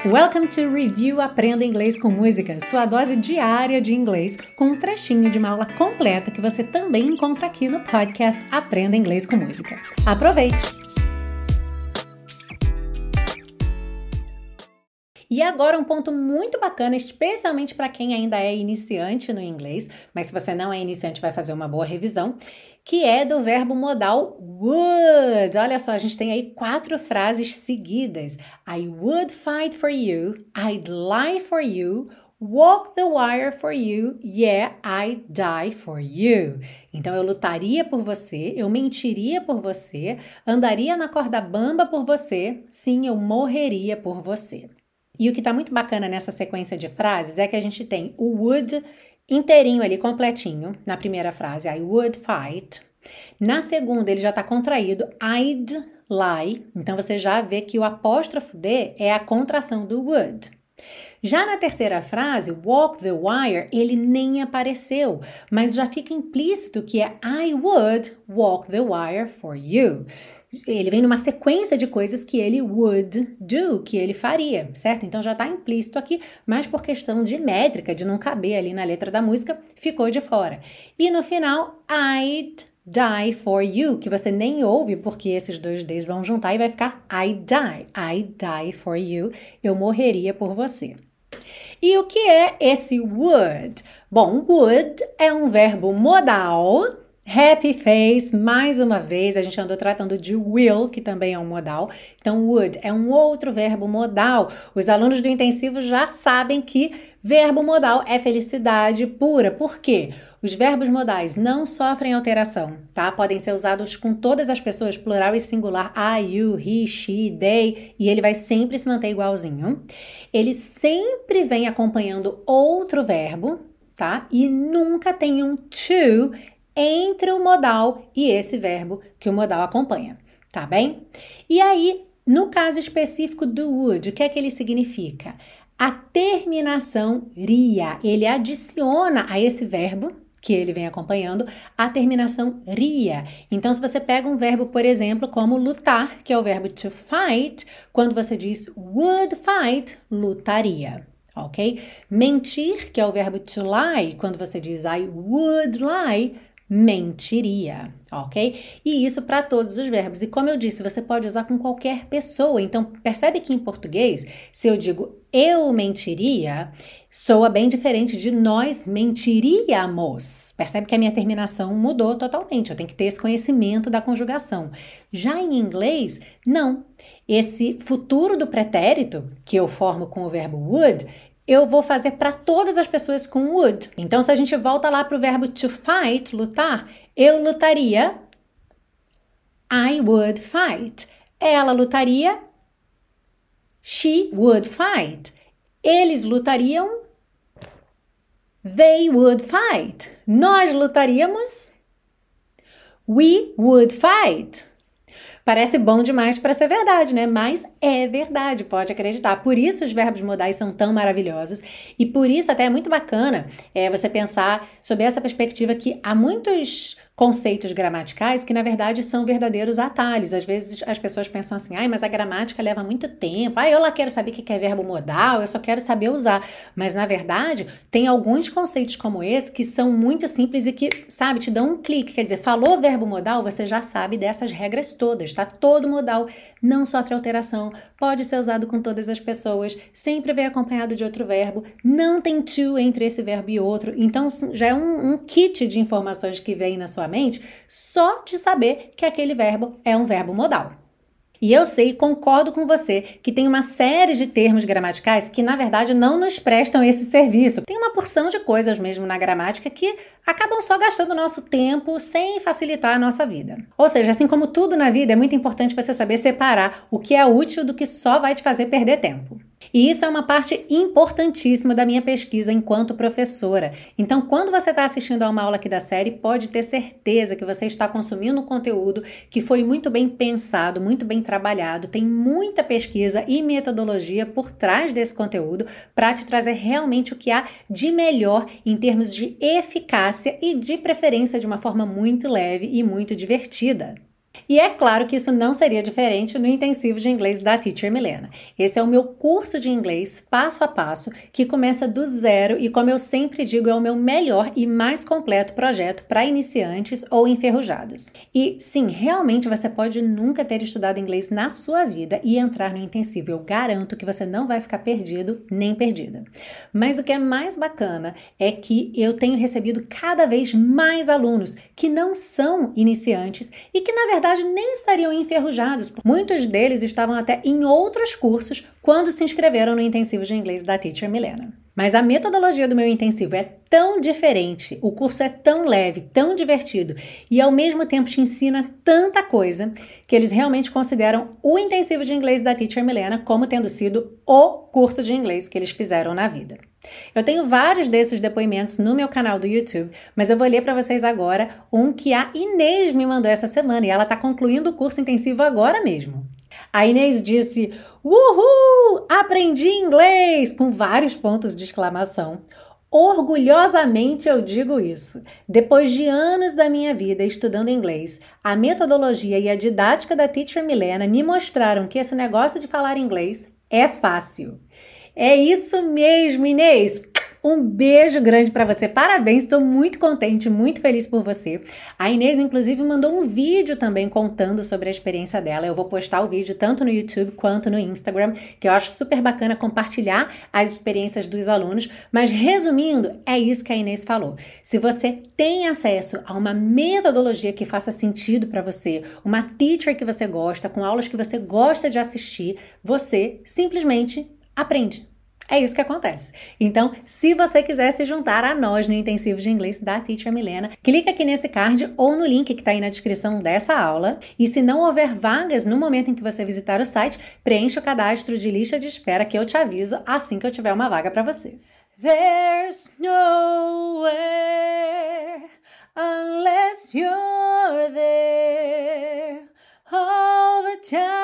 Welcome to Review Aprenda Inglês com Música, sua dose diária de inglês, com um trechinho de uma aula completa que você também encontra aqui no podcast Aprenda Inglês com Música. Aproveite! E agora um ponto muito bacana, especialmente para quem ainda é iniciante no inglês, mas se você não é iniciante vai fazer uma boa revisão, que é do verbo modal would. Olha só, a gente tem aí 4 frases seguidas. I would fight for you, I'd lie for you, walk the wire for you, yeah, I'd die for you. Então, eu lutaria por você, eu mentiria por você, andaria na corda bamba por você, sim, eu morreria por você. E o que está muito bacana nessa sequência de frases é que a gente tem o would inteirinho ali, completinho, na primeira frase, I would fight. Na segunda, ele já está contraído, I'd lie. Então, você já vê que o apóstrofo D é a contração do would. Já na terceira frase, walk the wire, ele nem apareceu, mas já fica implícito que é I would walk the wire for you. Ele vem numa sequência de coisas que ele would do, que ele faria, certo? Então já está implícito aqui, mas por questão de métrica, de não caber ali na letra da música, ficou de fora. E no final, I'd die for you, que você nem ouve porque esses dois Ds vão juntar e vai ficar I'd die for you, eu morreria por você. E o que é esse would? Bom, would é um verbo modal. Happy face, mais uma vez, a gente andou tratando de will, que também é um modal. Então, would é um outro verbo modal. Os alunos do intensivo já sabem que verbo modal é felicidade pura. Por quê? Os verbos modais não sofrem alteração, tá? Podem ser usados com todas as pessoas, plural e singular, I, you, he, she, they, e ele vai sempre se manter igualzinho. Ele sempre vem acompanhando outro verbo, tá? E nunca tem um to entre o modal e esse verbo que o modal acompanha, tá bem? E aí, no caso específico do would, o que é que ele significa? A terminação ria, ele adiciona a esse verbo que ele vem acompanhando a terminação ria. Então, se você pega um verbo, por exemplo, como lutar, que é o verbo to fight, quando você diz would fight, lutaria. Ok? Mentir, que é o verbo to lie, quando você diz I would lie, mentiria, ok? E isso para todos os verbos. E como eu disse, você pode usar com qualquer pessoa. Então, percebe que em português, se eu digo eu mentiria, soa bem diferente de nós mentiríamos. Percebe que a minha terminação mudou totalmente. Eu tenho que ter esse conhecimento da conjugação. Já em inglês, não. Esse futuro do pretérito, que eu formo com o verbo would, eu vou fazer para todas as pessoas com would. Então, se a gente volta lá para o verbo to fight, lutar, eu lutaria, I would fight. Ela lutaria, she would fight. Eles lutariam, they would fight. Nós lutaríamos, we would fight. Parece bom demais para ser verdade, né? Mas é verdade, pode acreditar. Por isso os verbos modais são tão maravilhosos e por isso até é muito bacana você pensar sobre essa perspectiva que há muitos conceitos gramaticais que, na verdade, são verdadeiros atalhos. Às vezes as pessoas pensam assim, mas a gramática leva muito tempo. Eu lá quero saber o que é verbo modal, eu só quero saber usar. Mas, na verdade, tem alguns conceitos como esse que são muito simples e que, sabe, te dão um clique. Quer dizer, falou verbo modal, você já sabe dessas regras todas, tá? Todo modal não sofre alteração, pode ser usado com todas as pessoas, sempre vem acompanhado de outro verbo, não tem to entre esse verbo e outro. Então, já é um kit de informações que vem na sua mente só de saber que aquele verbo é um verbo modal. E eu sei, concordo com você, que tem uma série de termos gramaticais que, na verdade, não nos prestam esse serviço. Tem uma porção de coisas mesmo na gramática que acabam só gastando nosso tempo sem facilitar a nossa vida. Ou seja, assim como tudo na vida, é muito importante você saber separar o que é útil do que só vai te fazer perder tempo. E isso é uma parte importantíssima da minha pesquisa enquanto professora. Então, quando você está assistindo a uma aula aqui da série, pode ter certeza que você está consumindo um conteúdo que foi muito bem pensado, muito bem trabalhado, tem muita pesquisa e metodologia por trás desse conteúdo para te trazer realmente o que há de melhor em termos de eficácia e de preferência de uma forma muito leve e muito divertida. E é claro que isso não seria diferente no intensivo de inglês da Teacher Milena. Esse é o meu curso de inglês passo a passo, que começa do zero e, como eu sempre digo, é o meu melhor e mais completo projeto para iniciantes ou enferrujados. E sim, realmente você pode nunca ter estudado inglês na sua vida e entrar no intensivo. Eu garanto que você não vai ficar perdido nem perdida. Mas o que é mais bacana é que eu tenho recebido cada vez mais alunos que não são iniciantes e que, na verdade, nem estariam enferrujados. Muitos deles estavam até em outros cursos quando se inscreveram no intensivo de inglês da Teacher Milena. Mas a metodologia do meu intensivo é tão diferente, o curso é tão leve, tão divertido e ao mesmo tempo te ensina tanta coisa que eles realmente consideram o intensivo de inglês da Teacher Milena como tendo sido o curso de inglês que eles fizeram na vida. Eu tenho vários desses depoimentos no meu canal do YouTube, mas eu vou ler para vocês agora um que a Inês me mandou essa semana e ela está concluindo o curso intensivo agora mesmo. A Inês disse: "Uhul! Aprendi inglês!" com vários pontos de exclamação. Orgulhosamente eu digo isso. Depois de anos da minha vida estudando inglês, a metodologia e a didática da Teacher Milena me mostraram que esse negócio de falar inglês é fácil. É isso mesmo, Inês! Um beijo grande para você, parabéns, estou muito contente, muito feliz por você. A Inês, inclusive, mandou um vídeo também contando sobre a experiência dela. Eu vou postar o vídeo tanto no YouTube quanto no Instagram, que eu acho super bacana compartilhar as experiências dos alunos. Mas resumindo, é isso que a Inês falou. Se você tem acesso a uma metodologia que faça sentido para você, uma teacher que você gosta, com aulas que você gosta de assistir, você simplesmente aprende. É isso que acontece. Então, se você quiser se juntar a nós no intensivo de inglês da Teacher Milena, clica aqui nesse card ou no link que está aí na descrição dessa aula. E se não houver vagas no momento em que você visitar o site, preencha o cadastro de lista de espera que eu te aviso assim que eu tiver uma vaga para você. There's nowhere unless you're there all the time.